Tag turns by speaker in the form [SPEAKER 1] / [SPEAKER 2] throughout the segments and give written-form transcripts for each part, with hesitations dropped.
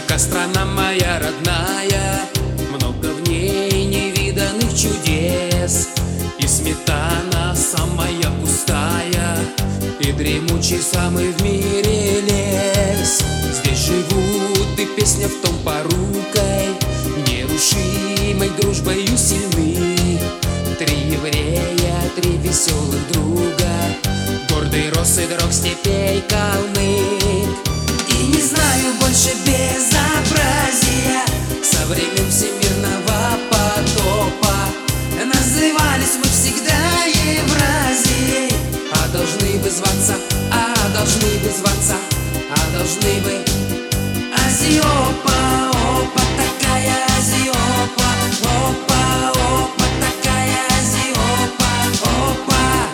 [SPEAKER 1] Широка страна моя родная, много в ней невиданных чудес. И сметана самая густая, и дремучий самый в мире лес. Здесь живут, и песня в том порукой, нерушимой дружбою сильны. Три еврея, три веселых друга, гордый рос и дрог степей Калмык. И не знаю больше безобразия со времен всемирного потопа. Назывались мы всегда Евразией, а должны бы зваться, должны бы зваться, должны бы Азиопа. Опа, такая Азиопа, опа, опа, такая Азиопа, опа.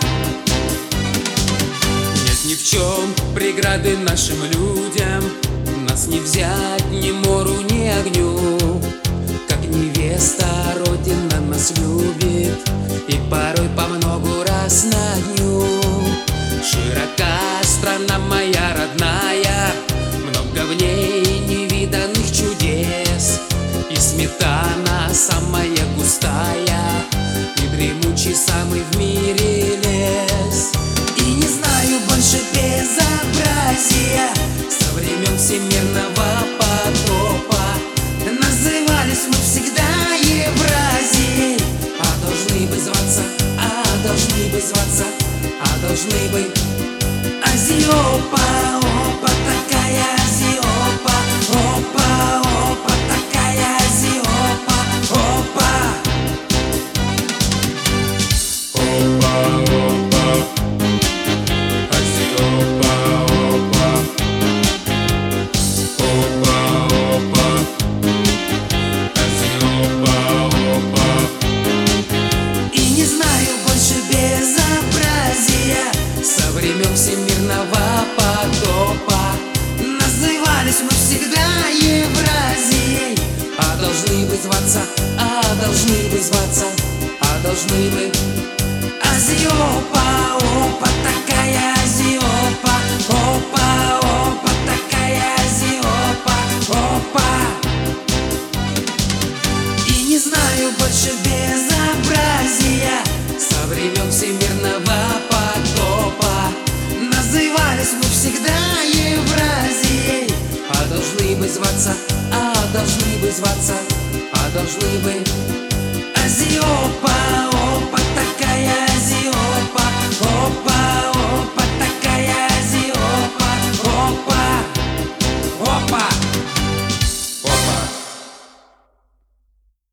[SPEAKER 1] Нет ни в чем преграды нашим людям, нас не взять ни мору, ни огню. Как невеста Родина нас любит, и порой по многу раз на дню. Широка страна моя родная, много в ней невиданных чудес. И сметана самая густая, и дремучий самый в мире лес. И не знаю больше безобразия со времен всемирного потопа. Назывались мы всегда Евразией, а должны бы зваться, должны бы зваться, должны бы Азиопа. Опа, такая Азиопа, опа, опа, такая Азиопа, опа. Опа, опа, Азиопа, опа. Опа, опа, Азиопа, опа. И не знаю больше безобразия со времен всемирного потопа. Назывались мы всегда Евразией, а должны бы зваться, должны бы зваться, должны бы Азиопа. Опа, такая Азиопа, опа, опа, такая Азиопа, опа. И не знаю больше безобразия со времен всемирного потопа. Назывались мы всегда Евразией, а должны бы зваться, должны бы зваться, должны бы